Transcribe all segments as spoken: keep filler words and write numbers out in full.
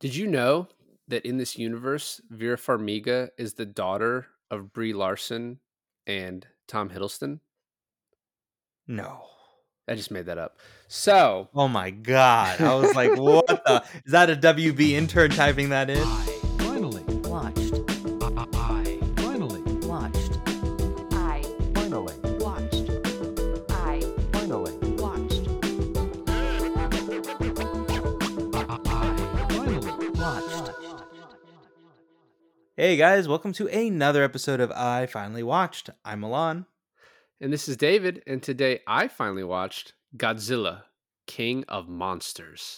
Did you know that in this universe, Vera Farmiga is the daughter of Brie Larson and Tom Hiddleston? No. I just made that up. So, Oh my god. I was like, what the? Is that a W B intern typing that in? I finally Watched. I, I finally Watched. I finally watched. I finally watched. I finally Watched. Hey guys, welcome to another episode of I Finally Watched. I'm Milan. and this is David, and today I finally watched Godzilla, King of Monsters.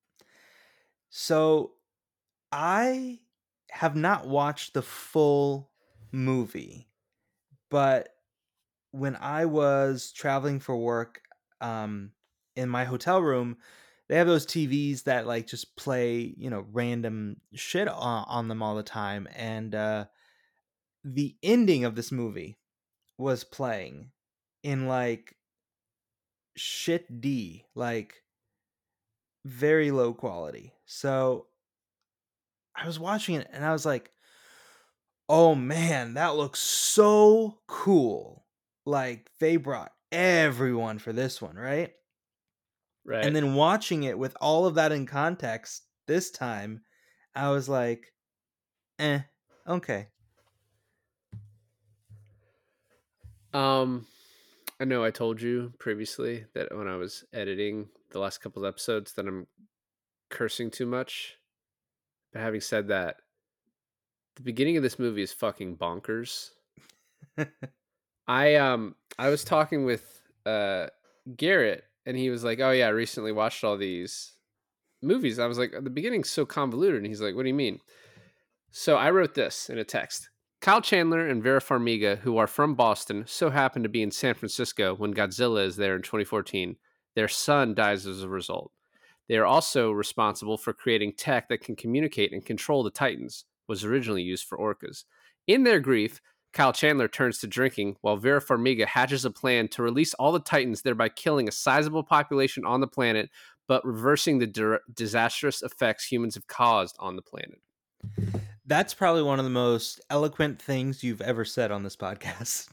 So, I have not watched the full movie, but when I was traveling for work, um, in my hotel room, they have those T Vs that like just play, you know, random shit on, on them all the time. And uh, the ending of this movie was playing in like shit D, like very low quality. So I was watching it and I was like, oh man, that looks so cool. Like they brought everyone for this one, right? Right. And then watching it with all of that in context this time, I was like, eh, okay. Um, I know I told you previously that when I was editing the last couple of episodes that I'm cursing too much. But having said that, the beginning of this movie is fucking bonkers. I um I was talking with uh Garrett and he was like, "Oh yeah, I recently watched all these movies." I was like, "The beginning's so convoluted." And he's like, "What do you mean?" So I wrote this in a text. Kyle Chandler and Vera Farmiga, who are from Boston, so happen to be in San Francisco when Godzilla is there in twenty fourteen. Their son dies as a result. They are also responsible for creating tech that can communicate and control the Titans, was originally used for orcas. In their grief, Kyle Chandler turns to drinking while Vera Farmiga hatches a plan to release all the Titans, thereby killing a sizable population on the planet, but reversing the di- disastrous effects humans have caused on the planet. That's probably one of the most eloquent things you've ever said on this podcast.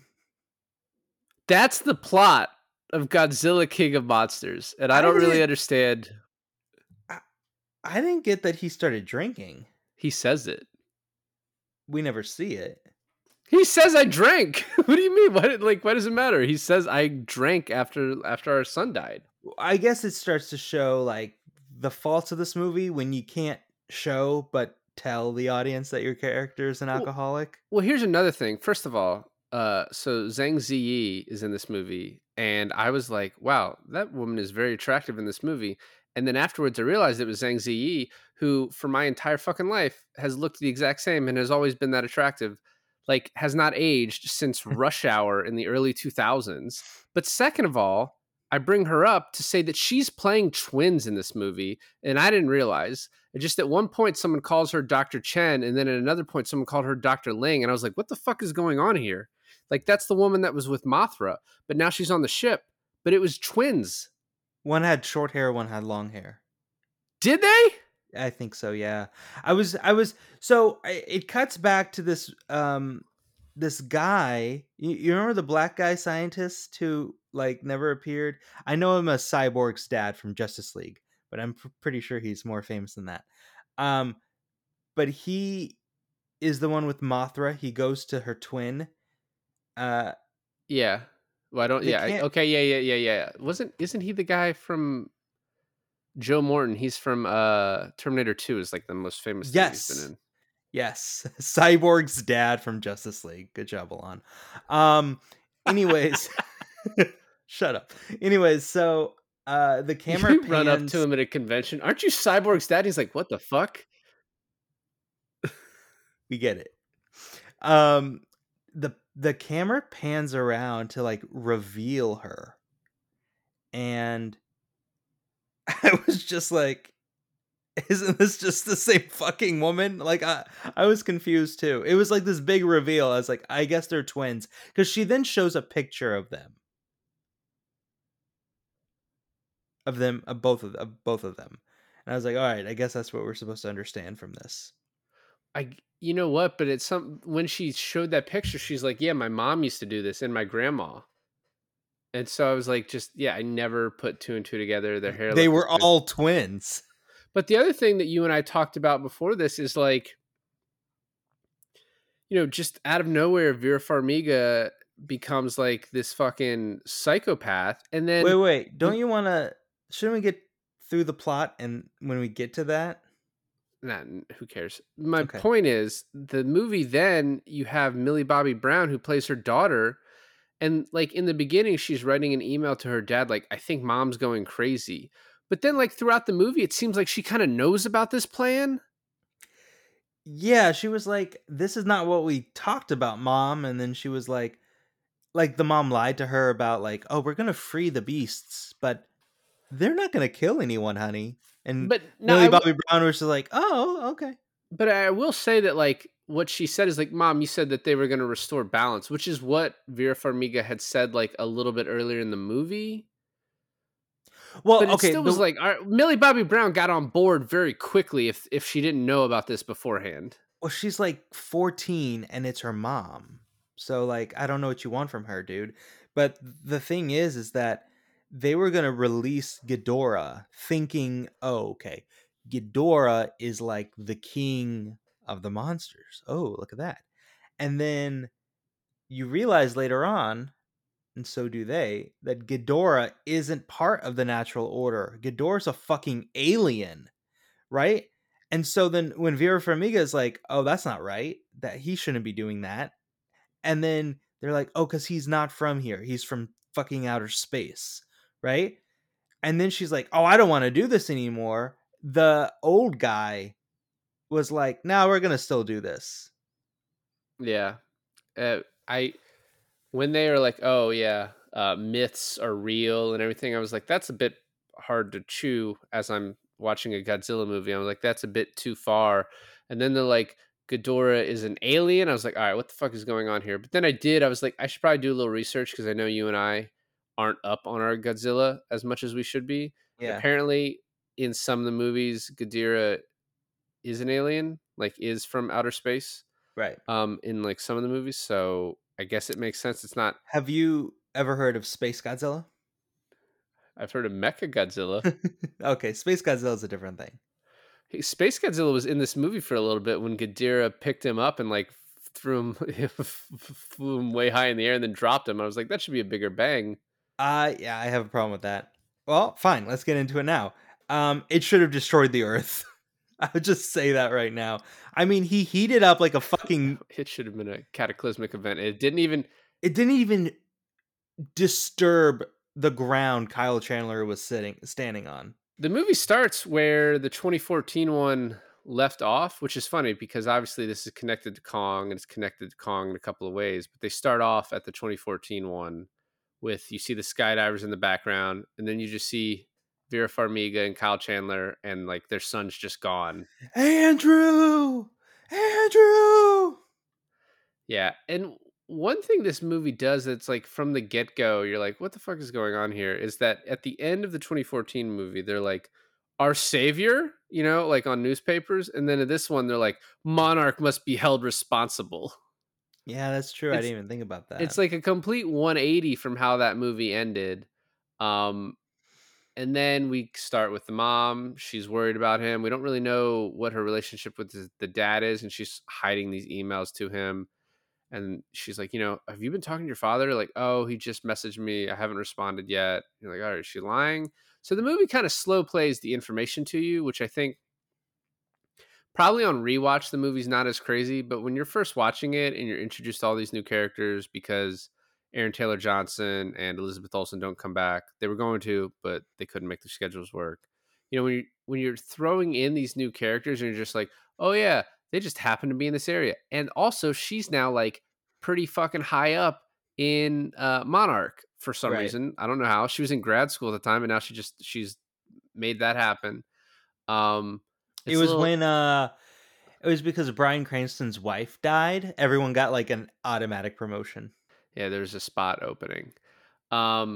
That's the plot of Godzilla King of Monsters, and I, I don't really didn't- understand. I, I didn't get that he started drinking. He says it. We never see it. He says I drank. What do you mean? Why, like, why does it matter? He says I drank after after our son died. I guess it starts to show like the faults of this movie when you can't show but tell the audience that your character is an Well- alcoholic. Well, here's another thing. First of all, uh, so Zhang Ziyi is in this movie, and I was like, wow, that woman is very attractive in this movie. And then afterwards, I realized it was Zhang Ziyi, who, for my entire fucking life, has looked the exact same and has always been that attractive. Like, has not aged since Rush Hour in the early two thousands. But second of all, I bring her up to say that she's playing twins in this movie, and I didn't realize. Just at one point, someone calls her Doctor Chen, and then at another point, someone called her Doctor Ling, and I was like, what the fuck is going on here? Like, that's the woman that was with Mothra, but now she's on the ship. But it was twins. One had short hair, one had long hair. Did they? I think so, yeah. I was I was so I, it cuts back to this um this guy. You, you remember the black guy scientist who like never appeared? I know him as Cyborg's dad from Justice League, but I'm pr- pretty sure he's more famous than that. Um but he is the one with Mothra. He goes to her twin. Uh Yeah. Well, I don't. They Yeah. I- can't- okay. Yeah. Yeah. Yeah. Yeah. Wasn't? Isn't he the guy from Joe Morton? He's from uh Terminator Two. Is like the most famous thing Yes. he's been in. Yes, Cyborg's dad from Justice League. Good job, Alon. Um, anyways, shut up. Anyways, so uh, the camera You run up pans- to him at a convention. Aren't you Cyborg's dad? He's like, what the fuck? We get it. Um, the the camera pans around to like reveal her, and I was just like, isn't this just the same fucking woman? Like I, I was confused too. It was like this big reveal. I was like, I guess they're twins because she then shows a picture of them, of them, of both of, of both of them, and And I was like, all right, I guess that's what we're supposed to understand from this. I g- you know what? But it's some when she showed that picture, she's like, "Yeah, my mom used to do this, and my grandma." And so I was like, just yeah, I never put two and two together. Their hair They looked the were same. all twins. But the other thing that you and I talked about before this is like, you know, just out of nowhere, Vera Farmiga becomes like this fucking psychopath, and Wait, then wait. Don't the- you want to? Shouldn't we get through the plot and when we get to that? nah, who cares? My Okay. point is, the movie. Then you have Millie Bobby Brown who plays her daughter. And like in the beginning, she's writing an email to her dad, like, I think mom's going crazy. But then, like, throughout the movie, it seems like she kind of knows about this plan. Yeah, she was like, "This is not what we talked about, Mom." And then she was like, like the mom lied to her about like, "Oh, we're gonna free the beasts, but they're not gonna kill anyone, honey." And But no, Millie I w- Bobby Brown was just like, "Oh, okay." but I will say that, like, what she said is like, Mom, you said that they were going to restore balance, which is what Vera Farmiga had said like a little bit earlier in the movie. Well, But it okay, still the- was like, all right, Millie Bobby Brown got on board very quickly if if she didn't know about this beforehand. well, she's like fourteen and it's her mom. So like, I don't know what you want from her, dude. But the thing is is that they were going to release Ghidorah thinking, "Oh, okay. Ghidorah is like the king of the monsters. Oh, look at that." And then you realize later on, and so do they, that Ghidorah isn't part of the natural order. Ghidorah's a fucking alien, right? And so then when Vera Farmiga is like, "Oh, that's not right. That he shouldn't be doing that." And then they're like, "Oh, because he's not from here. He's from fucking outer space," right? And then she's like, "Oh, I don't want to do this anymore." The old guy was like, "No, we're gonna still do this." Yeah. Uh, I when they are like, oh yeah, uh, myths are real and everything, I was like, that's a bit hard to chew as I'm watching a Godzilla movie. I was like, that's a bit too far. And then they're like, Ghidorah is an alien. I was like, all right, what the fuck is going on here? But then I did. I was like, I should probably do a little research because I know you and I aren't up on our Godzilla as much as we should be. Yeah. Apparently, in some of the movies, Ghidorah is an alien, like is from outer space. Right. Um, in like some of the movies, so I guess it makes sense. It's not. Have you ever heard of Space Godzilla? I've heard of Mecha Godzilla. Okay, Space Godzilla is a different thing. Hey, Space Godzilla was in this movie for a little bit when Ghidorah picked him up and like threw him, flew him way high in the air and then dropped him. I was like, that should be a bigger bang. Uh yeah, I have a problem with that. Well, fine, let's get into it now. Um, it should have destroyed the Earth. I would just say that right now. I mean, he heated up like a fucking. It should have been a cataclysmic event. It didn't even. It didn't even disturb the ground Kyle Chandler was sitting standing on. The movie starts where the twenty fourteen one left off, which is funny because obviously this is connected to Kong and it's connected to Kong in a couple of ways. But they start off at the twenty fourteen one with you see the skydivers in the background, and then you just see Vera Farmiga and Kyle Chandler, and like their son's just gone. Andrew, Andrew. Yeah, and one thing this movie does that's like from the get go, you're like, what the fuck is going on here? Is that at the end of the twenty fourteen movie, they're like, our savior, you know, like on newspapers, and then in this one, they're like, monarch must be held responsible. Yeah, that's true. I It's- didn't even think about that. It's like a complete one eighty from how that movie ended. Um, and then we start with the mom. She's worried about him. We don't really know what her relationship with the, the dad is, and she's hiding these emails to him. And she's like, you know, have you been talking to your father? Like, oh, he just messaged me. I haven't responded yet. You're like, all right, is she lying? So the movie kind of slow plays the information to you, which I think probably on rewatch, the movie's not as crazy. But when you're first watching it and you're introduced to all these new characters because Aaron Taylor Johnson and Elizabeth Olsen don't come back, they were going to, but they couldn't make their schedules work. You know, when you when you're throwing in these new characters and you're just like, oh yeah, they just happen to be in this area. And also she's now like pretty fucking high up in uh, Monarch for some Right. reason. I don't know how. She was in grad school at the time and now she just she's made that happen. Um it it's a was little- when uh, it was because Bryan Cranston's wife died. Everyone got like an automatic promotion. yeah, there's a spot opening. Um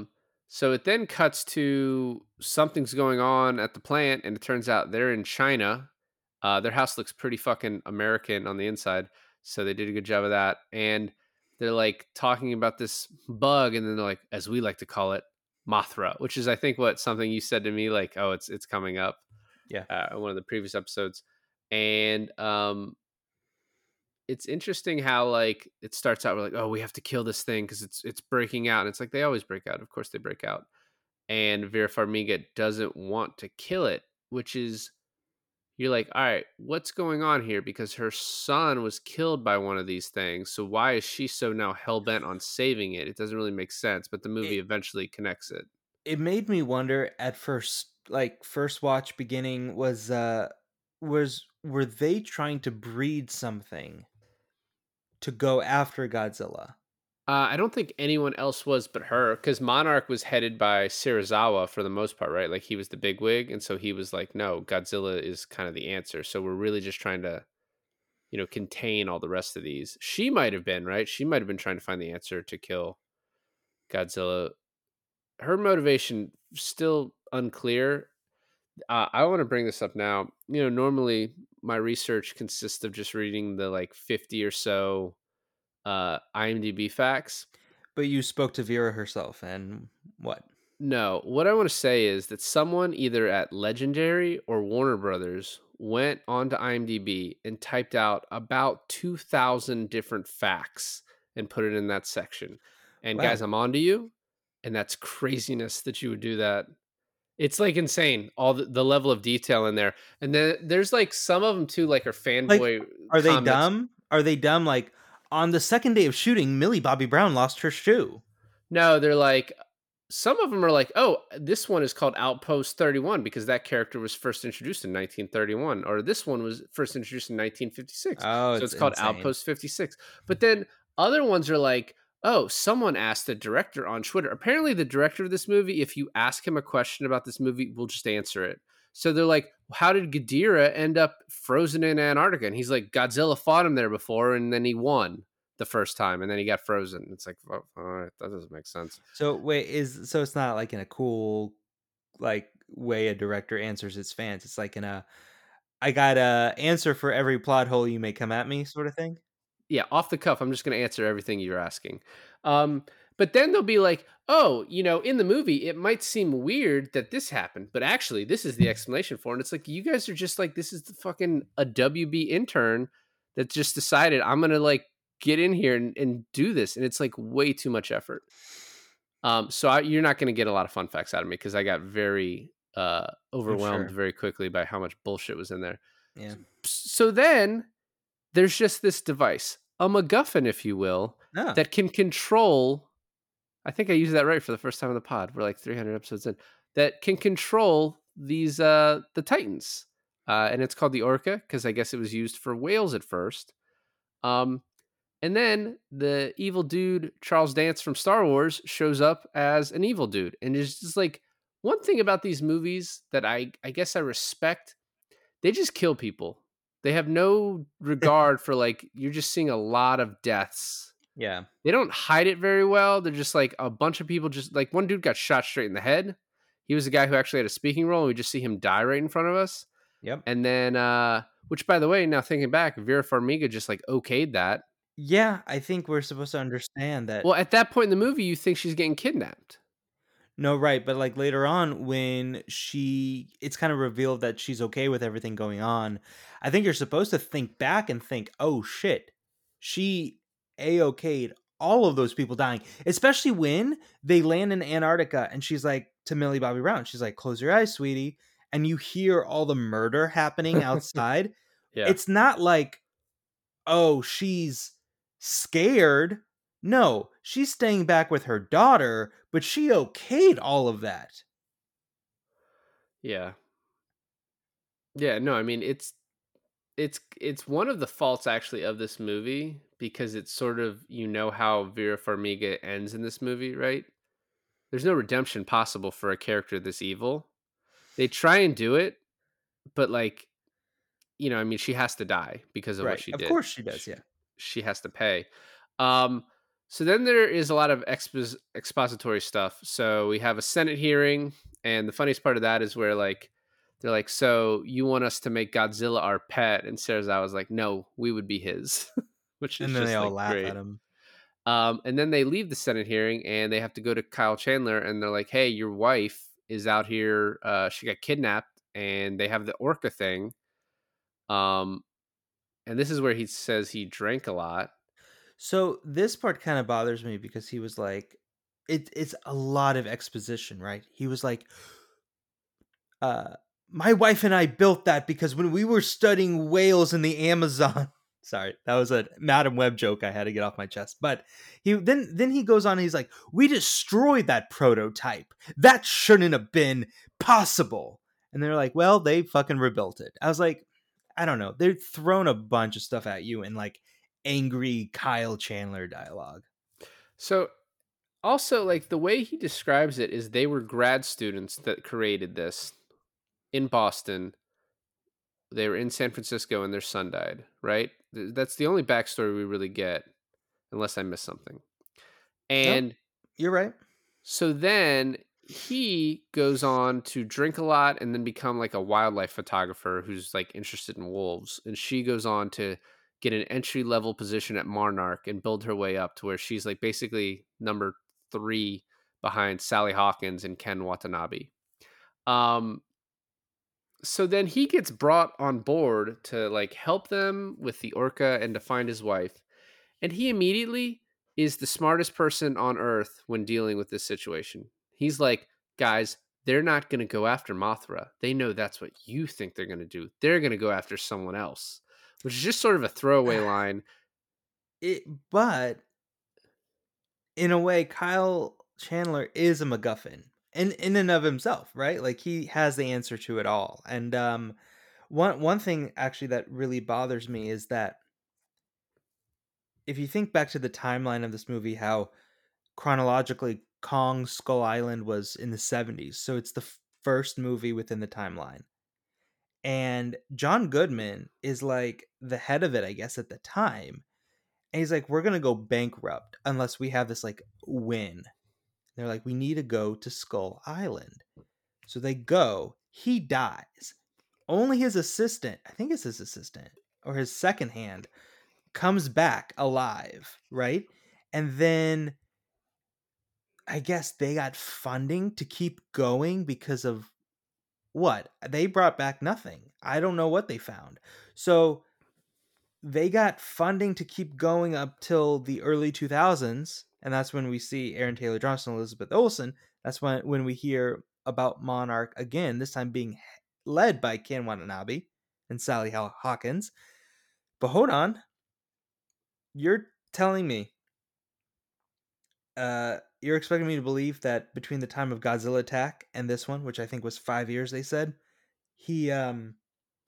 So it then cuts to something's going on at the plant, and it turns out they're in China. Uh, their house looks pretty fucking American on the inside, so they did a good job of that. And they're like talking about this bug, and then they're like, as we like to call it, Mothra, which is I think what something you said to me, like, oh, it's it's coming up, Yeah. uh, in one of the previous episodes, and um, it's interesting how like it starts out, we're like, oh, we have to kill this thing because it's it's breaking out, and it's like they always break out. Of course, they break out, and Vera Farmiga doesn't want to kill it, which is you're like, all right, what's going on here? Because her son was killed by one of these things. So why is she so now hell bent on saving it? It doesn't really make sense, but the movie It eventually connects it. it made me wonder at first, like first watch beginning was uh was were they trying to breed something to go after Godzilla? Uh, I don't think anyone else was but her, because Monarch was headed by Serizawa for the most part, right? Like he was the big wig, and so he was like, "No, Godzilla is kind of the answer." So we're really just trying to, you know, contain all the rest of these. She might have been right. She might have been trying to find the answer to kill Godzilla. Her motivation still unclear. Uh, I want to bring this up now. You know, normally my research consists of just reading the like fifty or so uh, IMDb facts. But you spoke to Vera herself, and what? No, what I want to say is that someone either at Legendary or Warner Brothers went onto IMDb and typed out about two thousand different facts and put it in that section. And Wow. guys, I'm on to you. And that's craziness that you would do that. It's like insane, all the, the level of detail in there. And then there's like some of them too, like are Like, fanboy are they comments. dumb? Are they dumb? Like on the second day of shooting, Millie Bobby Brown lost her shoe. No, they're like, some of them are like, oh, this one is called Outpost thirty-one because that character was first introduced in nineteen thirty-one, or this one was first introduced in nineteen fifty-six. Oh, So it's it's called insane. Outpost fifty-six. But then other ones are like, oh, someone asked the director on Twitter. Apparently, the director of this movie, if you ask him a question about this movie, will just answer it. So they're like, how did Ghidorah end up frozen in Antarctica? And he's like, Godzilla fought him there before, and then he won the first time, and then he got frozen. It's like, well, all right, that doesn't make sense. So wait, is so it's not like in a cool like way a director answers its fans. It's like in a I got a answer for every plot hole you may come at me sort of thing. Yeah, off the cuff, I'm just going to answer everything you're asking. Um, but then they'll be like, oh, you know, in the movie, it might seem weird that this happened, but actually, this is the explanation for it. And it's like, you guys are just like, this is the fucking a W B intern that just decided I'm going to like get in here and, and do this. And it's like way too much effort. Um, so I, you're not going to get a lot of fun facts out of me because I got very uh, overwhelmed sure. very quickly by how much bullshit was in there. Yeah. So then there's just this device, a MacGuffin, if you will, No. that can control. I think I used that right for the first time in the pod. We're like three hundred episodes in. That can control these uh, the Titans, uh, and it's called the Orca because I guess it was used for whales at first. Um, and then the evil dude Charles Dance from Star Wars shows up as an evil dude, and it's just like one thing about these movies that I I guess I respect. They just kill people. They have no regard for like you're just seeing a lot of deaths. Yeah. They don't hide it very well. They're just like a bunch of people just like one dude got shot straight in the head. He was the guy who actually had a speaking role, and we just see him die right in front of us. Yep. And then uh which by the way, now thinking back, Vera Farmiga just like okayed that. Yeah, I think we're supposed to understand that. Well, at that point in the movie, you think she's getting kidnapped. No, right, but like later on when she it's kind of revealed that she's okay with everything going on. I think you're supposed to think back and think, "Oh shit. She a-okayed all of those people dying." Especially when they land in Antarctica and she's like to Millie Bobby Brown, she's like, "Close your eyes, sweetie." And you hear all the murder happening outside. Yeah. It's not like, "Oh, she's scared." No, she's staying back with her daughter, but she okayed all of that. Yeah. Yeah, no, I mean it's it's it's one of the faults actually of this movie because it's sort of you know how Vera Farmiga ends in this movie, right? There's no redemption possible for a character this evil. They try and do it, but like, you know, I mean, she has to die because of what Right. she Of did. course she does, She, yeah. she has to pay. Um, So then there is a lot of expos- expository stuff. So we have a Senate hearing, and the funniest part of that is where like they're like, "So you want us to make Godzilla our pet?" And Serizawa was like, "No, we would be his," which is And then they just all like laugh great. at him. Um, and then they leave the Senate hearing, and they have to go to Kyle Chandler, and they're like, "Hey, your wife is out here. Uh, she got kidnapped, and they have the orca thing." Um, and this is where he says he drank a lot. So this part kind of bothers me because he was like, it, it's a lot of exposition, right? He was like, uh, my wife and I built that because when we were studying whales in the Amazon. Sorry, that was a Madam Web joke I had to get off my chest. But he then then he goes on and he's like, we destroyed that prototype. That shouldn't have been possible. And they're like, well, they fucking rebuilt it. I was like, I don't know. They're throwing a bunch of stuff at you in like angry Kyle Chandler dialogue. So also, like the way he describes it is they were grad students that created this in Boston. They were in San Francisco and their son died, right? Th- That's the only backstory we really get, unless I missed something. Nope, And you're right. so then he goes on to drink a lot and then become like a wildlife photographer who's like interested in wolves. And she goes on to get an entry level position at Monarch and build her way up to where she's like basically number three behind Sally Hawkins and Ken Watanabe. Um, so then he gets brought on board to like help them with the orca and to find his wife. And he immediately is the smartest person on earth when dealing with this situation. He's like, guys, they're not going to go after Mothra. They know that's what you think they're going to do. They're going to go after someone else, which is just sort of a throwaway line. It, but in a way, Kyle Chandler is a MacGuffin in in and of himself, right? Like he has the answer to it all. And um, one one thing actually that really bothers me is that if you think back to the timeline of this movie, how chronologically Kong Skull Island was in the seventies, so it's the f- first movie within the timeline. And John Goodman is like the head of it, I guess, at the time. And he's like, we're gonna go bankrupt unless we have this like win. They're like, we need to go to Skull Island. So they go. He dies. Only his assistant, I think it's his assistant or his second hand, comes back alive, right? And then I guess they got funding to keep going because of what? They brought back nothing. I don't know what they found. So they got funding to keep going up till the early two thousands, and that's when we see Aaron Taylor Johnson and Elizabeth Olsen. That's when when we hear about Monarch again, this time being led by Ken Watanabe and Sally Hawkins. But hold on, you're telling me uh you're expecting me to believe that between the time of Godzilla Attack and this one, which I think was five years, they said, he um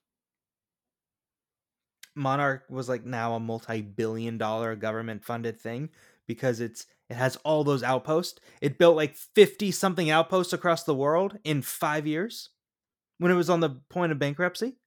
Monarch was like now a multi-billion dollar government funded thing because it's it has all those outposts. It built like fifty something outposts across the world in five years when it was on the point of bankruptcy.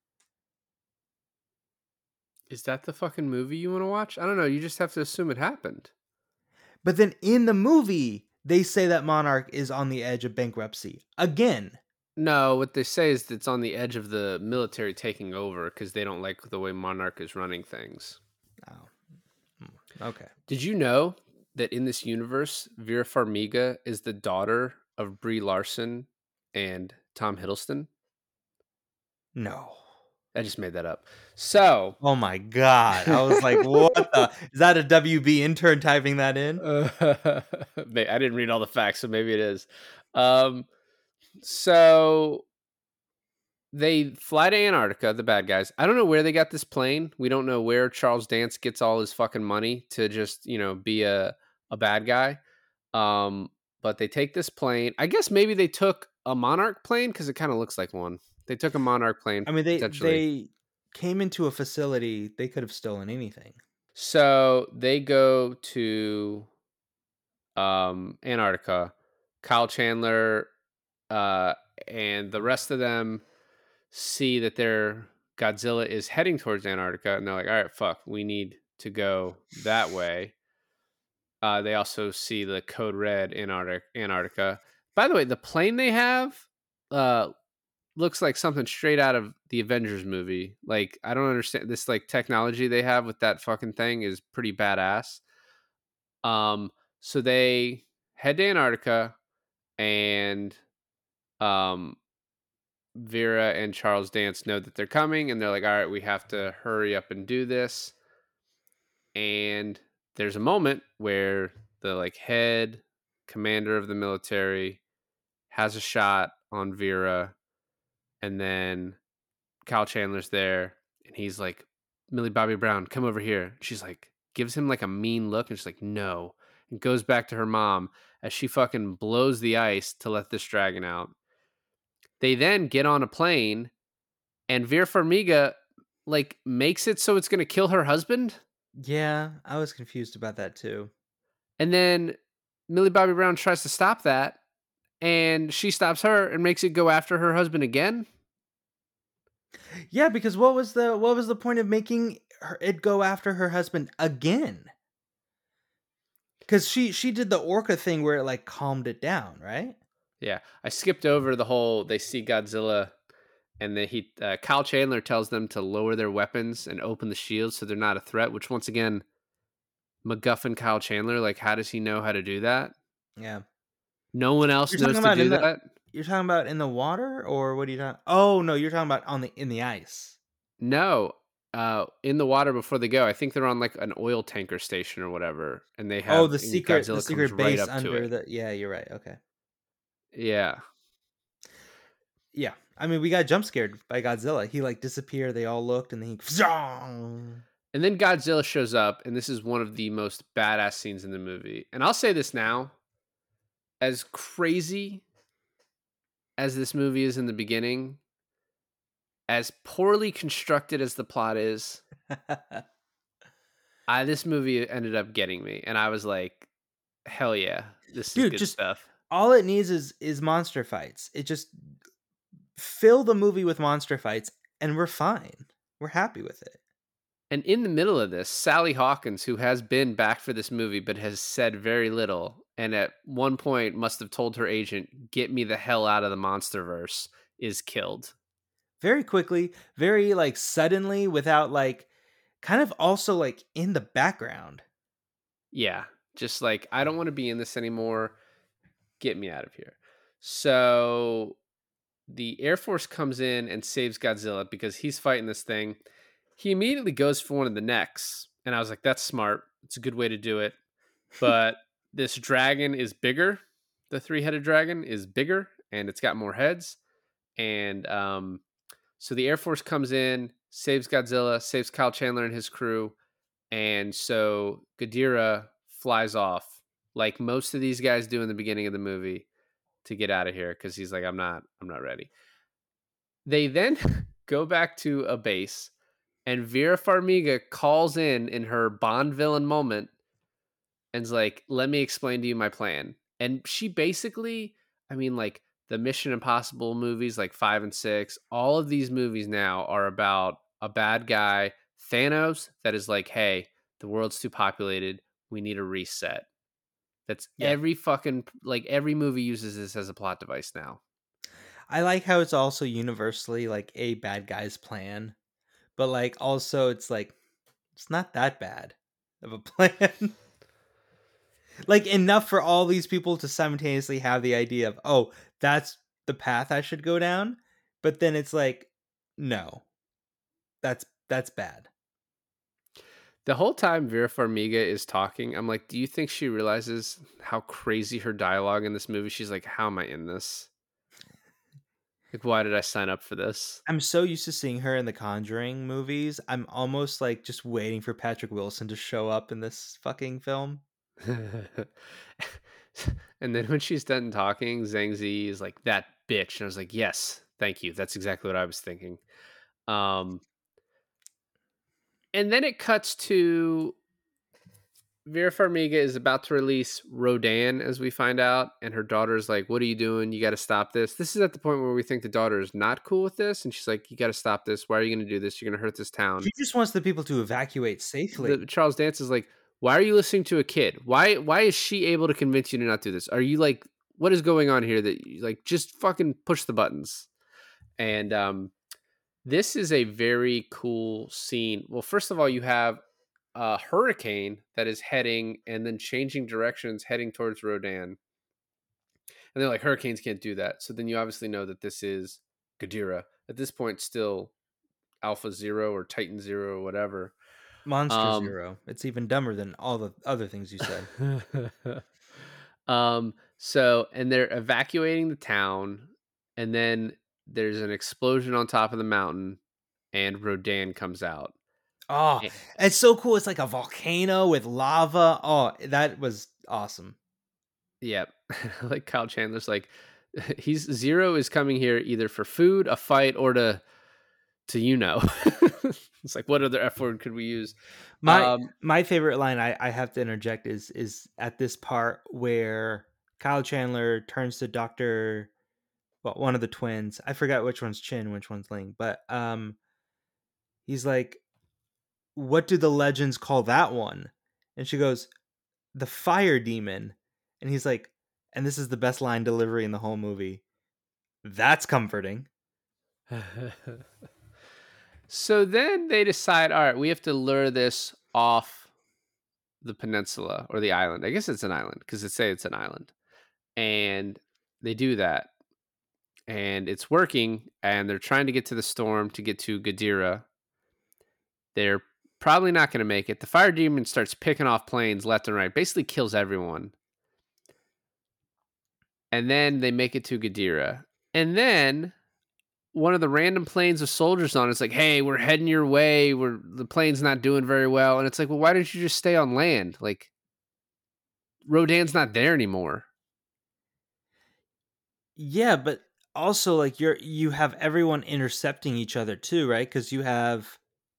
Is that the fucking movie you want to watch? I don't know. You just have to assume it happened. But then in the movie, they say that Monarch is on the edge of bankruptcy again. No, what they say is it's on the edge of the military taking over because they don't like the way Monarch is running things. Oh. Hmm, okay. Did you know that in this universe, Vera Farmiga is the daughter of Brie Larson and Tom Hiddleston? No. I just made that up. So, Oh my god. I was like, what the? Is that a W B intern typing that in? uh, I didn't read all the facts, so maybe it is. Um, so they fly to Antarctica, the bad guys. I don't know where they got this plane. We don't know where Charles Dance gets all his fucking money to just, you know, be a, a bad guy. Um, but they take this plane. I guess maybe they took a Monarch plane because it kind of looks like one. They took a Monarch plane. I mean, they potentially. they came into a facility. They could have stolen anything. So they go to um, Antarctica. Kyle Chandler uh, and the rest of them see that their Godzilla is heading towards Antarctica, and they're like, "All right, fuck, we need to go that way." Uh, they also see the code red Antarctic, Antarctica. By the way, the plane they have uh, looks like something straight out of the Avengers movie. Like, I don't understand this. Like, technology they have with that fucking thing is pretty badass. Um, so they head to Antarctica, and um, Vera and Charles Dance know that they're coming, and they're like, "All right, we have to hurry up and do this." And there's a moment where the like head commander of the military has a shot on Vera, and then Kyle Chandler's there, and he's like, "Millie Bobby Brown, come over here." She's like, gives him like a mean look, and she's like, "No," and goes back to her mom as she fucking blows the ice to let this dragon out. They then get on a plane, and Vera Farmiga like makes it so it's gonna kill her husband. Yeah, I was confused about that too. And then Millie Bobby Brown tries to stop that, and she stops her and makes it go after her husband again. Yeah, because what was the what was the point of making her, it go after her husband again? Because she she did the orca thing where it like calmed it down, right? Yeah, I skipped over the whole. They see Godzilla, and then he uh, Kyle Chandler tells them to lower their weapons and open the shields so they're not a threat. Which once again, MacGuffin Kyle Chandler, like, how does he know how to do that? Yeah. No one else You're knows talking to about do in the that. you're talking about in the water, or what are you talking? Oh no, you're talking about on the in the ice. No, uh, in the water before they go. I think they're on like an oil tanker station or whatever, and they Oh, have the and secret the Godzilla secret comes right base up to under it. the yeah, you're right. Okay. Yeah. Yeah. I mean, we got jump scared by Godzilla. He like disappeared, they all looked, and then he And then Godzilla shows up, and this is one of the most badass scenes in the movie. And I'll say this now, as crazy as this movie is in the beginning, as poorly constructed as the plot is, I this movie ended up getting me, and I was like, hell yeah, this is Dude, good just stuff. all it needs is is monster fights. It just fill the movie with monster fights and we're fine. We're happy with it. And in the middle of this, Sally Hawkins, who has been back for this movie but has said very little, and at one point must have told her agent, "Get me the hell out of the MonsterVerse," is killed. Very quickly, very like suddenly, without like kind of also like in the background. Yeah, just like, I don't want to be in this anymore. Get me out of here. So the Air Force comes in and saves Godzilla because he's fighting this thing. He immediately goes for one of the necks, and I was like, that's smart. It's a good way to do it. But this dragon is bigger. The three-headed dragon is bigger, and it's got more heads. And um, so the Air Force comes in, saves Godzilla, saves Kyle Chandler and his crew. And so Ghidorah flies off, like most of these guys do in the beginning of the movie, to get out of here because he's like, I'm not, I'm not ready. They then go back to a base, and Vera Farmiga calls in in her Bond villain moment and's like, let me explain to you my plan. And she basically, I mean, like the Mission Impossible movies, like five and six, all of these movies now are about a bad guy, Thanos, that is like, hey, the world's too populated. We need a reset. That's Yeah. every fucking, like every movie uses this as a plot device now. I like how it's also universally like a bad guy's plan, but like also it's like it's not that bad of a plan. Like enough for all these people to simultaneously have the idea of, oh, that's the path I should go down, but then it's like, no, that's that's bad. The whole time Vera Farmiga is talking, I'm like, do you think she realizes how crazy her dialogue in this movie? She's like, how am I in this? Like, why did I sign up for this? I'm so used to seeing her in the Conjuring movies. I'm almost like just waiting for Patrick Wilson to show up in this fucking film. And then when she's done talking, Zhang Zi is like, that bitch. And I was like, yes, thank you. That's exactly what I was thinking. Um, and then it cuts to Vera Farmiga is about to release Rodan, as we find out, and her daughter's like, what are you doing? You got to stop this. This is at the point where we think the daughter is not cool with this, and she's like, you got to stop this. Why are you going to do this? You're going to hurt this town. She just wants the people to evacuate safely. The, Charles Dance is like, Why are you listening to a kid? Why why is she able to convince you to not do this? Are you like, what is going on here that you like just fucking push the buttons? And um this is a very cool scene. Well, first of all, you have a hurricane that is heading and then changing directions heading towards Rodan. And they're like, hurricanes can't do that. So then you obviously know that this is Ghidorah. At this point, still Alpha Zero or Titan Zero or whatever. Monster Um, Zero. It's even dumber than all the other things you said. um, so, and they're evacuating the town. And then there's an explosion on top of the mountain. And Rodan comes out. Oh, And- it's so cool. It's like a volcano with lava. Oh, that was awesome. Yep. Like Kyle Chandler's like, he's Zero is coming here either for food, a fight, or to, to you know. It's like, what other F word could we use? My Um, my favorite line I, I have to interject is is at this part where Kyle Chandler turns to Doctor well, one of the twins. I forgot which one's Chin, which one's Ling, but um he's like, what do the legends call that one? And she goes, the fire demon. And he's like, and this is the best line delivery in the whole movie. That's comforting. So then they decide, all right, we have to lure this off the peninsula or the island. I guess it's an island because it say it's an island. And they do that. And it's working. And they're trying to get to the storm to get to Ghidorah. They're probably not going to make it. The fire demon starts picking off planes left and right, basically kills everyone. And then they make it to Ghidorah. And then one of the random planes with soldiers on it's like, hey, we're heading your way. We're the plane's not doing very well. And it's like, well, why didn't you just stay on land? Like, Rodan's not there anymore. Yeah, but also like you're you have everyone intercepting each other too, right? Because you have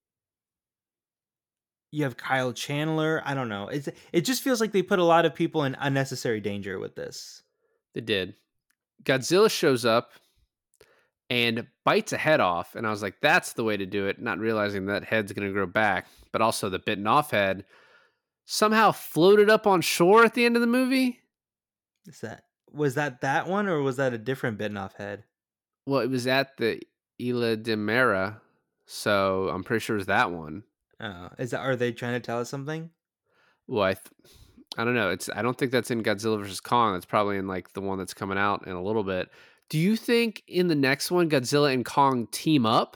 you have Kyle Chandler. I don't know. It's it just feels like they put a lot of people in unnecessary danger with this. They did. Godzilla shows up and bites a head off. And I was like, that's the way to do it. Not realizing that head's going to grow back. But also the bitten off head somehow floated up on shore at the end of the movie. Is that was that that one or was that a different bitten off head? Well, it was at the Isla de Mera. So I'm pretty sure it was that one. Oh, is that are they trying to tell us something? Well, I, th- I don't know. It's I don't think that's in Godzilla versus Kong. It's probably in like the one that's coming out in a little bit. Do you think in the next one Godzilla and Kong team up?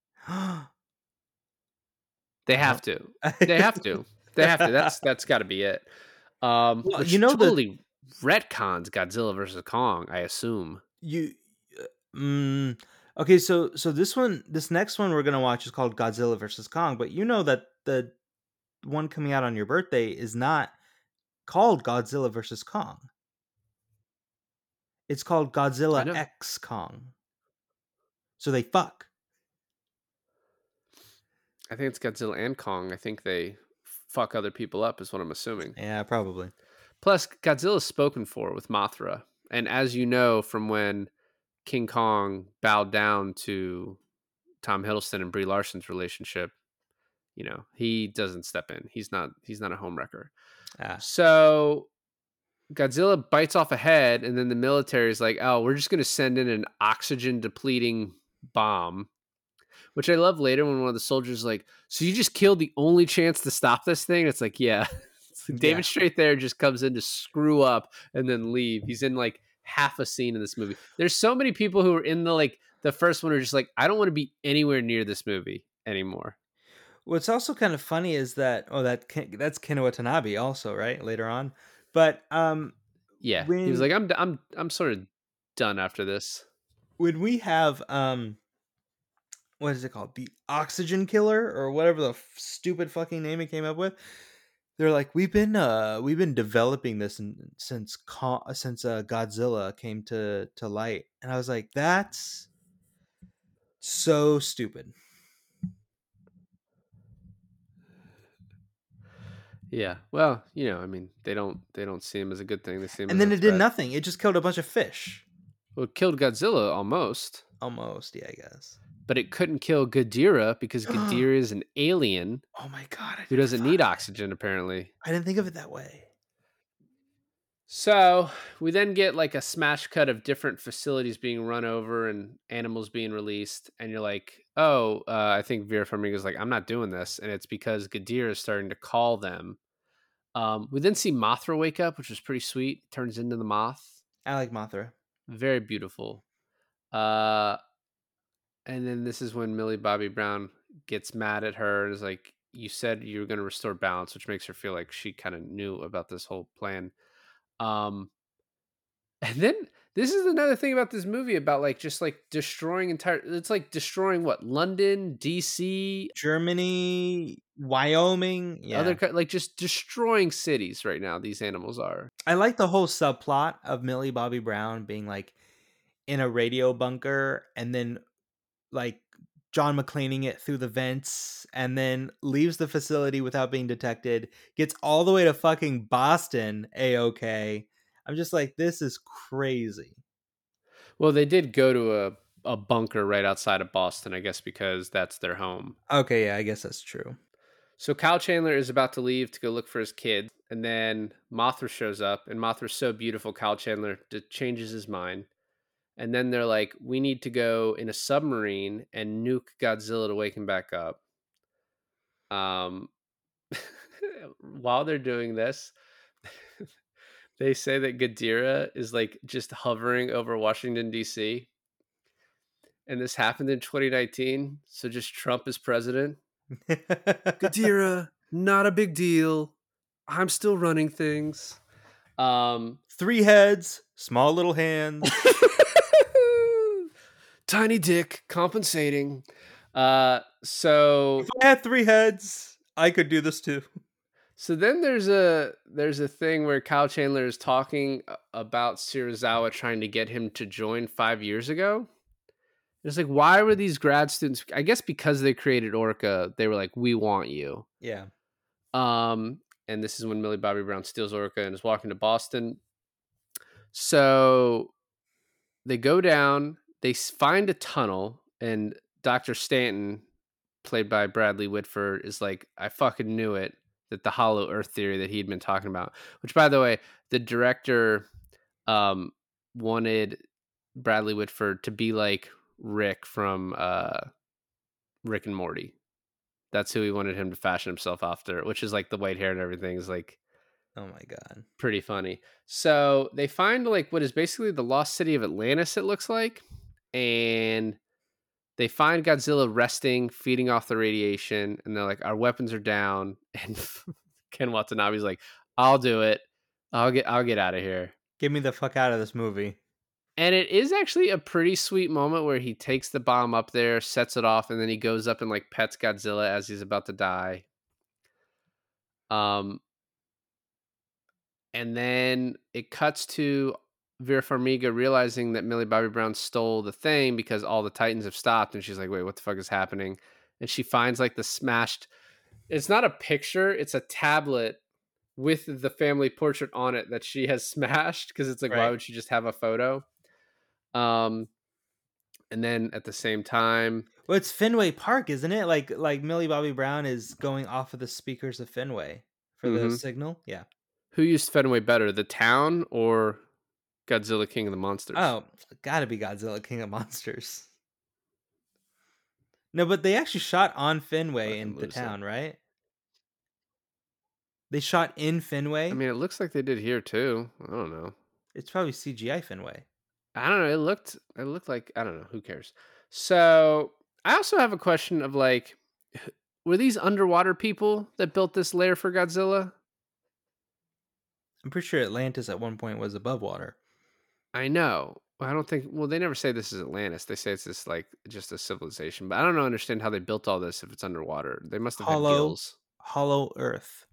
They have to. They have to. They have to. That's that's got to be it. Um, Well, which you know the- totally retcons Godzilla versus Kong. I assume. you mm, okay, so so this one this next one we're gonna watch is called Godzilla versus Kong, but you know that the one coming out on your birthday is not called Godzilla versus Kong. It's called I Godzilla know. X Kong. So they fuck. I think it's Godzilla and Kong. I think they fuck other people up, is what I'm assuming. Yeah, probably. Plus, Godzilla's spoken for with Mothra. And as you know from when King Kong bowed down to Tom Hiddleston and Brie Larson's relationship, you know, he doesn't step in. He's not he's not a homewrecker. Ah. So Godzilla bites off a head, and then the military is like, oh, we're just going to send in an oxygen depleting bomb. Which I love later when one of the soldiers is like, so you just killed the only chance to stop this thing? It's like, yeah. It's like David Yeah. Strait there just comes in to screw up and then leave. He's in like half a scene in this movie. There's so many people who are in the like the first one who are just like, I don't want to be anywhere near this movie anymore. What's also kind of funny is that oh that Ken- that's Ken Watanabe also, right? Later on. But um Yeah. He When- was like, I'm I'm I'm sort of done after this. when we have um what is it called, the oxygen killer or whatever the f- stupid fucking name it came up with, they're like, we've been uh we've been developing this in, since Con- since uh, Godzilla came to to light. And I was like, that's so stupid. Yeah. Well, you know, I mean, they don't they don't see him as a good thing. They see him And as then a it did threat. nothing. It just killed a bunch of fish. Well, it killed Godzilla almost. Almost, yeah, I guess. but it couldn't kill Ghidorah because Ghidorah is an alien Oh my god! I who never doesn't thought need of that. oxygen, apparently. I didn't think of it that way. So we then get like a smash cut of different facilities being run over and animals being released, and you're like, oh, uh, I think Vera Farmiga's like, I'm not doing this, and it's because Ghidorah is starting to call them. Um, we then see Mothra wake up, which was pretty sweet. Turns into the moth, I like Mothra. very beautiful. Uh, and then this is when Millie Bobby Brown gets mad at her and is like, you said you were going to restore balance, which makes her feel like she kind of knew about this whole plan. Um, and then this is another thing about this movie about like just like destroying entire. It's like destroying what, London, D C, Germany, Wyoming. Yeah. other co- like just destroying cities right now. These animals are. I like the whole subplot of Millie Bobby Brown being like in a radio bunker and then like John McClaning it through the vents and then leaves the facility without being detected, gets all the way to fucking Boston, A-okay. I'm just like, this is crazy. Well, they did go to a, a bunker right outside of Boston, I guess, because that's their home. Okay, yeah, I guess that's true. So Kyle Chandler is about to leave to go look for his kid, and then Mothra shows up, and Mothra's so beautiful, Kyle Chandler d- changes his mind. And then they're like, we need to go in a submarine and nuke Godzilla to wake him back up. Um, while they're doing this, they say that Ghidorah is like just hovering over Washington, D C. And this happened in twenty nineteen. So just Trump is president. Ghidorah, not a big deal. I'm still running things. Um, Three heads, small little hands. Tiny dick compensating. Uh, so If I had three heads, I could do this too. so then there's a there's a thing where Kyle Chandler is talking a- about Serizawa trying to get him to join five years ago. It's like, why were these grad students? I guess because they created Orca, they were like, we want you. Yeah. Um, and this is when Millie Bobby Brown steals Orca and is walking to Boston. So they go down, they s- find a tunnel, and Doctor Stanton, played by Bradley Whitford, is like, I fucking knew it, that the hollow earth theory that he'd been talking about, which, by the way, the director um, wanted Bradley Whitford to be like Rick from uh, Rick and Morty. That's who he wanted him to fashion himself after, which is like the white hair and everything is like Oh my god. pretty funny. So they find like what is basically the lost city of Atlantis, it looks like, and they find Godzilla resting, feeding off the radiation, and they're like, our weapons are down. And Ken Watanabe's like, I'll do it. I'll get I'll get out of here. Get me the fuck out of this movie. And it is actually a pretty sweet moment where he takes the bomb up there, sets it off, and then he goes up and like pets Godzilla as he's about to die. Um, and then it cuts to Vera Farmiga realizing that Millie Bobby Brown stole the thing because all the Titans have stopped, and she's like, "Wait, what the fuck is happening?" And she finds like the smashed. It's not a picture; it's a tablet with the family portrait on it that she has smashed because it's like, why Right. would she just have a photo? Um, and then at the same time, Well, it's Fenway Park, isn't it? Like like Millie Bobby Brown is going off of the speakers of Fenway for the Mhm. signal. Yeah. who used Fenway better, the town or Godzilla King of the Monsters? Oh, gotta be Godzilla King of Monsters. No, but they actually shot on Fenway Fucking in the loser. town, right? They shot in Fenway. I mean, it looks like they did here too. I don't know. It's probably C G I Fenway. I don't know. It looked. It looked like. I don't know. Who cares? So I also have a question of like, were these underwater people that built this lair for Godzilla? I'm pretty sure Atlantis at one point was above water. I know. I don't think. Well, they never say this is Atlantis. They say it's this like just a civilization. But I don't know, understand how they built all this if it's underwater. They must have had Hollow. gills. Hollow Earth.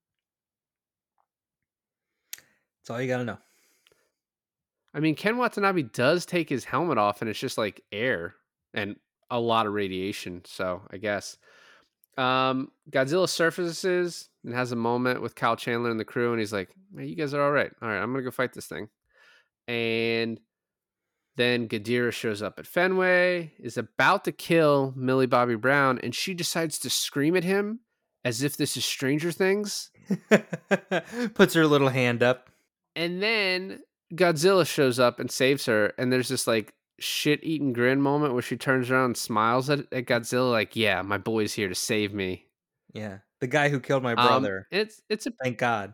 That's all you gotta know. I mean, Ken Watanabe does take his helmet off, and it's just like air and a lot of radiation. So I guess um, Godzilla surfaces and has a moment with Kyle Chandler and the crew, and he's like, "Man, you guys are all right. All right, I'm gonna go fight this thing." And Then Ghidorah shows up at Fenway, is about to kill Millie Bobby Brown, and she decides to scream at him as if this is Stranger Things. Puts her little hand up. And then Godzilla shows up and saves her, and there's this like shit-eating grin moment where she turns around and smiles at, at Godzilla like, yeah, my boy's here to save me. Yeah. The guy who killed my Um, brother. it's it's a Thank God.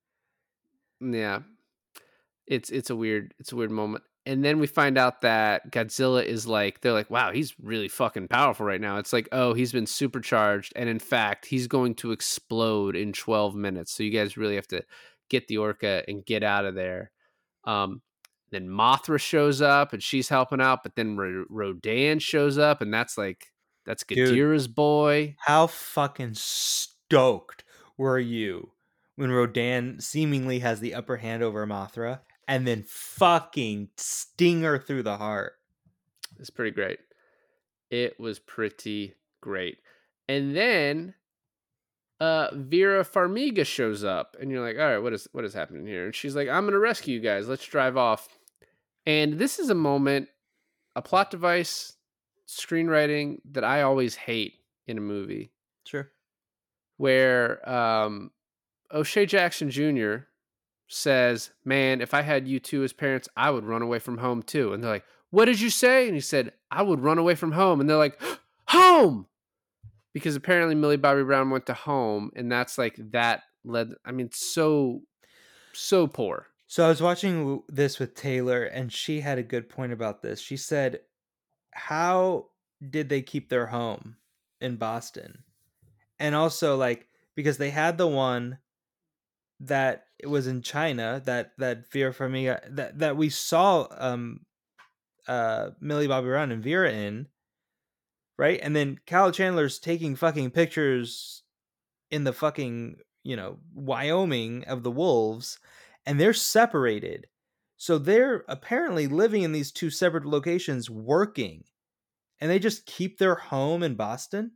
yeah. It's it's a weird it's a weird moment. And then we find out that Godzilla is like, they're like, wow, he's really fucking powerful right now. It's like, oh, he's been supercharged. And in fact, he's going to explode in twelve minutes. So you guys really have to get the orca and get out of there. Um, then Mothra shows up and she's helping out. But then R- Rodan shows up and that's like, that's Dude. Ghidorah's boy. How fucking stoked were you when Rodan seemingly has the upper hand over Mothra and then fucking sting her through the heart? It's pretty great. It was pretty great. And then uh, Vera Farmiga shows up, and you're like, all right, what is what is happening here? And she's like, I'm going to rescue you guys. Let's drive off. And this is a moment, a plot device, screenwriting that I always hate in a movie, Sure. where um, O'Shea Jackson Junior says, man, if I had you two as parents, I would run away from home too. And they're like, what did you say? And he said, I would run away from home. And they're like, home! Because apparently Millie Bobby Brown went to home, and that's like, that led, I mean, so, so poor. So I was watching this with Taylor, and she had a good point about this. She said, how did they keep their home in Boston? And also, like, because they had the one that it was in China, that that Vera Farmiga, that that we saw um uh Millie Bobby Brown and Vera in, right? And then Kyle Chandler's taking fucking pictures in the fucking, you know, Wyoming of the wolves, and they're separated. So they're apparently living in these two separate locations working, and they just keep their home in Boston.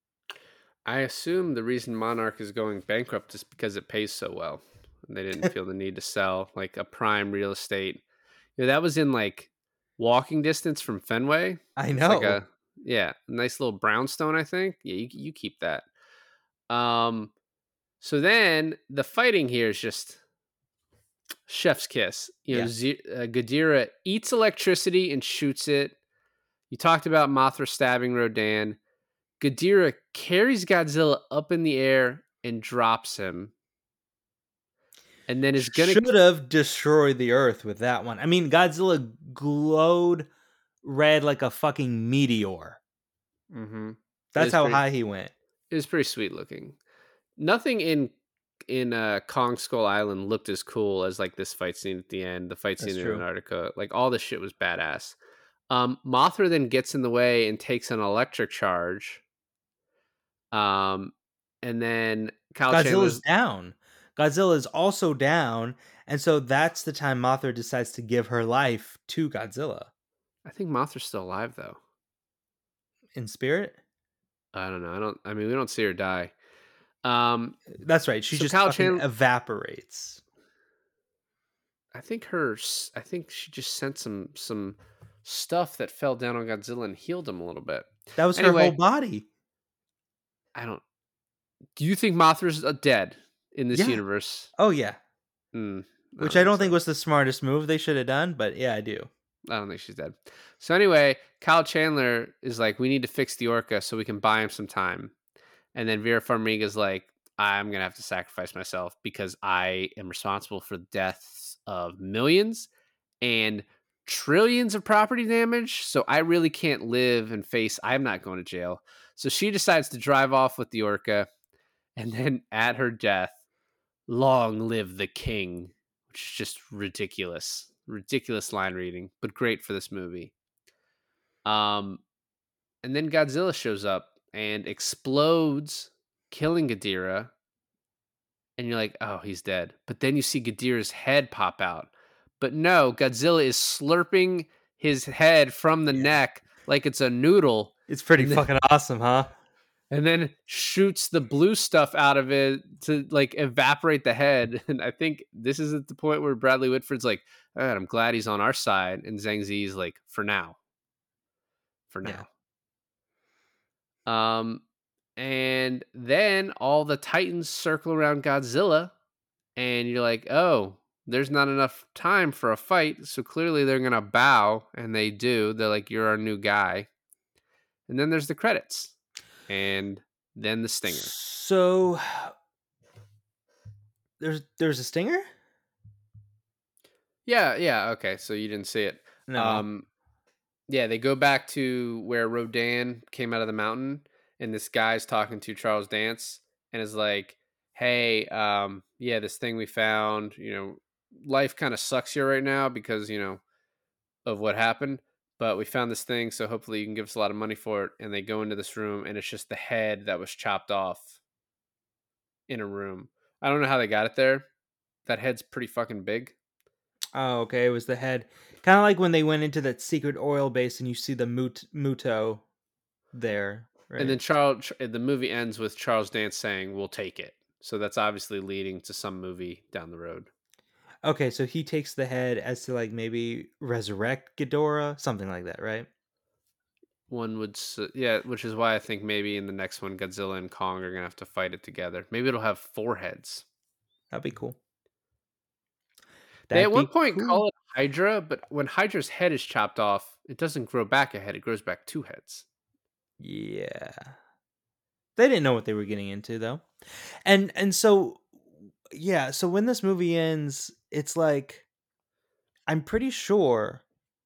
I assume the reason Monarch is going bankrupt is because it pays so well. And they didn't feel the need to sell like a prime real estate. You know, that was in like walking distance from Fenway. I It's know. like a, yeah, a nice little brownstone, I think. Yeah, you, you keep that. Um, so then the fighting here is just chef's kiss. You know, Yeah. Z- uh, Ghidorah eats electricity and shoots it. You talked about Mothra stabbing Rodan. Ghidorah carries Godzilla up in the air and drops him. And then is gonna Should have destroyed the earth with that one. I mean, Godzilla glowed red like a fucking meteor. mm-hmm. That's is how pretty- high he went. It was pretty sweet looking. Nothing in in uh, Kong Skull Island looked as cool as like this fight scene at the end. The fight That's scene in true. Antarctica, like all this shit was badass. Um, Mothra then gets in the way and takes an electric charge. Um, and then Kyle Godzilla's Chandler's down. Godzilla is also down, and so that's the time Mothra decides to give her life to Godzilla I think Mothra's still alive though. in spirit. I don't know. I don't. I mean, we don't see her die. Um, That's right. She So just Kyle fucking Chan- evaporates. I think her. s- I think she just sent some some stuff that fell down on Godzilla and healed him a little bit. That was her Anyway. whole body. I don't. Do you think Mothra's uh, dead in this Yeah. universe? Oh yeah, Hmm, which I don't think so. was the smartest move they should have done, but yeah, I do. I don't think she's dead. So anyway, Kyle Chandler is like, we need to fix the orca so we can buy him some time. And then Vera Farmiga's like, I'm gonna have to sacrifice myself because I am responsible for the deaths of millions and trillions of property damage. So I really can't live and face. I'm not going to jail. So she decides to drive off with the orca, and then at her death, long live the king, which is just ridiculous. Ridiculous line reading, but great for this movie. Um, and then Godzilla shows up and explodes, killing Ghidorah. And you're like, oh, he's dead. But then you see Ghidorah's head pop out. But no, Godzilla is slurping his head from the Yeah. neck like it's a noodle. It's pretty And then- fucking awesome, huh? and then shoots the blue stuff out of it to like evaporate the head. And I think this is at the point where Bradley Whitford's like, "All right, I'm glad he's on our side," and Zhang Zi's like, "For now, for Yeah. now." Um, and then all the Titans circle around Godzilla, and you're like, "Oh, there's not enough time for a fight, so clearly they're gonna bow," and they do. They're like, "You're our new guy," and then there's the credits, and then the stinger. So there's there's a stinger? Yeah, yeah, okay. So you didn't see it. No. Um, yeah, they go back to where Rodan came out of the mountain, and this guy's talking to Charles Dance, and is like, "Hey, um, yeah, this thing we found. You know, life kind of sucks here right now because you know of what happened, but we found this thing, so hopefully you can give us a lot of money for it." And they go into this room, and it's just the head that was chopped off in a room. I don't know how they got it there. That head's pretty fucking big. Oh, okay. It was the head. Kind of like when they went into that secret oil base and you see the Mut- Muto there. Right? And then Charles, the movie ends with Charles Dance saying, "We'll take it." So that's obviously leading to some movie down the road. Okay, so he takes the head as to like maybe resurrect Ghidorah, something like that, right? One would, s- yeah, which is why I think maybe in the next one, Godzilla and Kong are gonna have to fight it together. Maybe it'll have four heads. That'd be cool. They That'd at one be point cool. call it Hydra, but when Hydra's head is chopped off, it doesn't grow back a head; it grows back two heads. Yeah. They didn't know what they were getting into though. And and so yeah, so when this movie ends, it's like I'm pretty sure,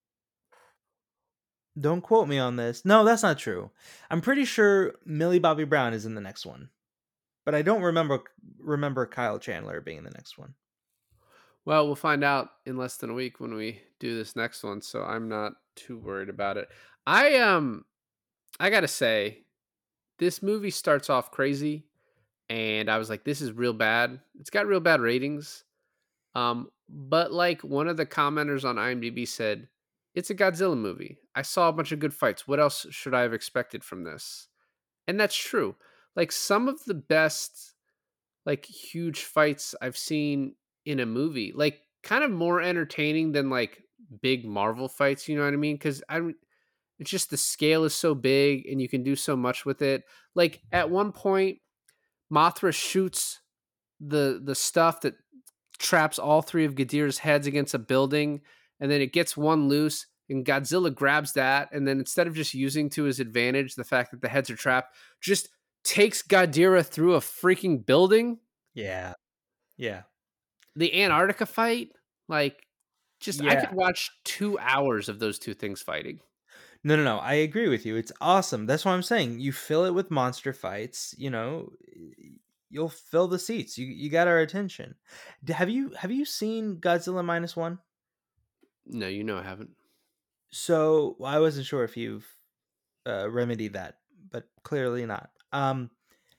don't quote me on this. No, that's not true. I'm pretty sure Millie Bobby Brown is in the next one. But I don't remember remember Kyle Chandler being in the next one. Well, we'll find out in less than a week when we do this next one, so I'm not too worried about it. I um I got to say this movie starts off crazy and I was like this is real bad. It's got real bad ratings. Um but like one of the commenters on IMDb said, it's a Godzilla movie. I saw a bunch of good fights. What else should I have expected from this? And that's true. Like some of the best like huge fights I've seen in a movie, like kind of more entertaining than like big Marvel fights, you know what I mean? Cuz I it's just the scale is so big and you can do so much with it. Like at one point Mothra shoots the the stuff that traps all three of Ghidorah's heads against a building, and then it gets one loose, and Godzilla grabs that, and then instead of just using to his advantage the fact that the heads are trapped, just takes Ghidorah through a freaking building. Yeah. Yeah. The Antarctica fight, like, just I could Yeah. watch two hours of those two things fighting. No, no, no. I agree with you. It's awesome. That's what I'm saying. You fill it with monster fights, you know, you'll fill the seats. You you got our attention. D- Have you have you seen Godzilla minus one? No, you know I haven't. So well, I wasn't sure if you've uh, remedied that, but clearly not. Um,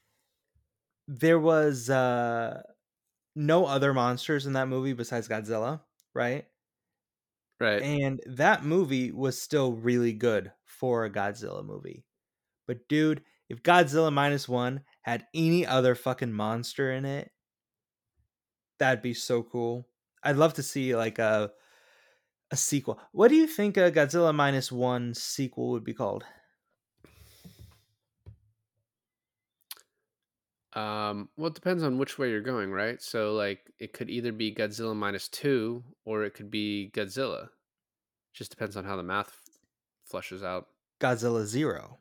there was uh, no other monsters in that movie besides Godzilla, right? Right. And that movie was still really good for a Godzilla movie. But dude, if Godzilla minus one had any other fucking monster in it, that'd be so cool. I'd love to see like a a sequel. What do you think a Godzilla minus one sequel would be called? Um, well, it depends on which way you're going, right? So, like, it could either be Godzilla minus two, or it could be Godzilla. Just depends on how the math flushes out. Godzilla Zero.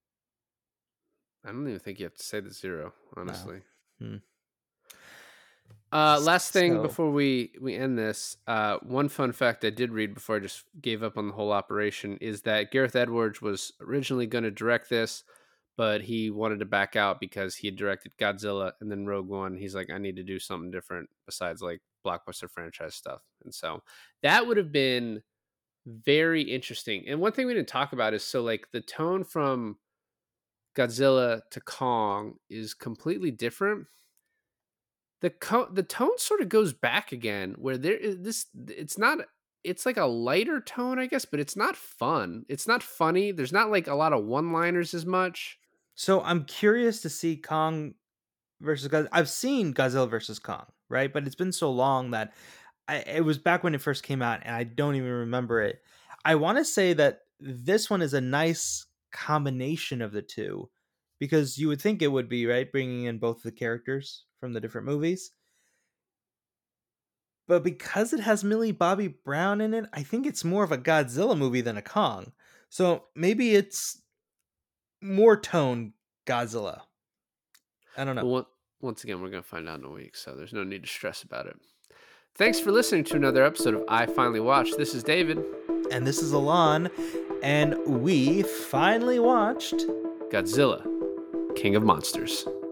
I don't even think you have to say the zero, honestly. Hmm. Uh, last thing So- before we we end this, uh, one fun fact I did read before I just gave up on the whole operation is that Gareth Edwards was originally going to direct this, but he wanted to back out because he had directed Godzilla and then Rogue One. He's like, I need to do something different besides like blockbuster franchise stuff, and so that would have been very interesting. And one thing we didn't talk about is so like the tone from Godzilla to Kong is completely different. The co- the tone sort of goes back again where there is this it's not it's like a lighter tone I guess, but it's not fun. It's not funny. There's not like a lot of one-liners as much. So I'm curious to see Kong versus Godzilla. I've seen Godzilla versus Kong, right? But it's been so long that I, it was back when it first came out, and I don't even remember it. I want to say that this one is a nice combination of the two, because you would think it would be, right, bringing in both the characters from the different movies. But because it has Millie Bobby Brown in it, I think it's more of a Godzilla movie than a Kong. So maybe it's more tone Godzilla. I don't know. Well, on- once again, we're going to find out in a week, so there's no need to stress about it. Thanks for listening to another episode of I Finally Watched. This is David. And this is Alon, and we finally watched Godzilla, King of Monsters.